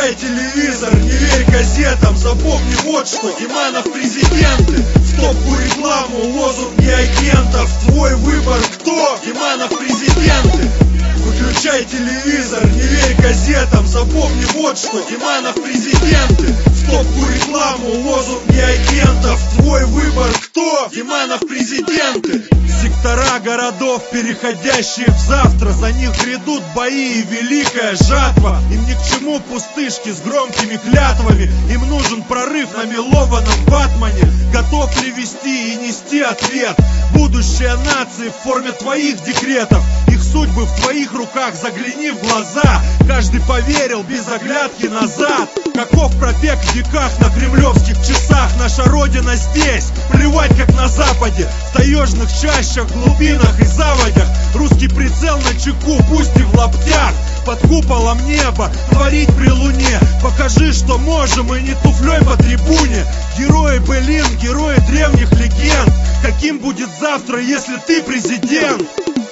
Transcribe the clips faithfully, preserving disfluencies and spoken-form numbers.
Выключай телевизор, не верь газетам. Запомни вот что: Диманов президенты. В топку рекламу, лозунги агентов. Твой выбор кто? Диманов президенты. Выключай телевизор, не верь газетам. Запомни вот что: Диманов президенты. В топку рекламу, лозунги агентов. Твой выбор кто? Диманов президенты. Сектора городов, переходящие в завтра. За них грядут бои и великая жатва. Им ни к чему пустышки с громкими клятвами. Им нужен прорыв на мелованном ватмане. Готов ли вести и нести ответ? Будущее нации в форме твоих декретов. Их судьбы в твоих руках, загляни в глаза. Каждый поверил без оглядки назад. Каков пробег в веках на кремлевских часах? Наша родина здесь, плевать как на западе. В таежных чащах, глубинах и заводях. Русский прицел на чеку, пусть и в лаптях. Под куполом неба, творить при луне. Покажи, что можем, и не туфлей по трибуне. Герои былин, герои древних легенд. Каким будет завтра, если ты президент?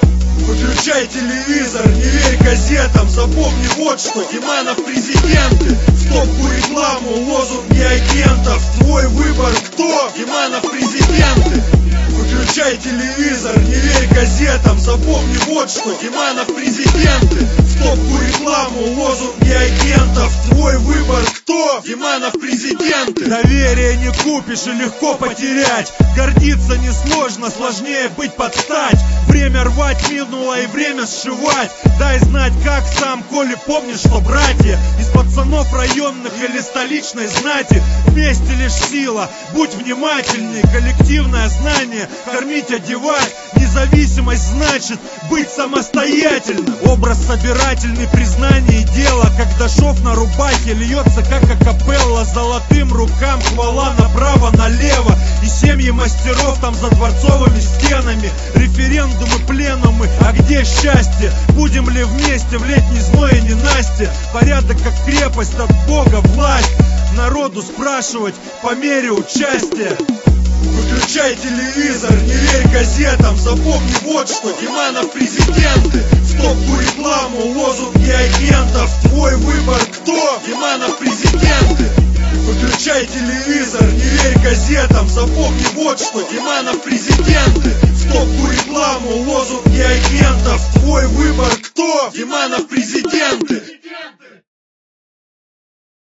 Выключай телевизор, не верь газетам. Запомни вот что: Диманов президенты. В топку рекламу, лозунги агентов. Твой выбор кто? Диманов президенты. Выключай телевизор, не верь газетам. Запомни вот что: Диманов президенты. В топку рекламу, лозунги агентов. Твой выбор кто? Диманов президенты. Доверие не купишь и легко потерять. Гордиться несложно, сложнее быть под стать. Время рвать минуло и время сшивать. Дай знать как сам, коли помнишь, что братья из пацанов районных или столичной знати. Вместе лишь сила, будь внимательней. Коллективное знание, кормить, одевать. Независимость значит быть самостоятельным. Образ собирательный, признание и дело. Когда шов на рубахе льется как акапелла. Золотым рукам хвала направо-налево. И семьи мастеров там за дворцовыми стенами. Референдумы, пленумы, а где счастье? Будем ли вместе в летний зной и ненастье? Порядок как крепость, от Бога власть. Народу спрашивать по мере участия. Выключай телевизор, не верь газетам. Запомни вот что: Диманов президенты. В топку рекламу, лозунги агентов. Твой выбор кто? Диманов президенты. Выключай телевизор, не верь газетам. Запомни вот что: Диманов президенты. В топку рекламу, лозунги агентов. Твой выбор кто? Диманов президенты.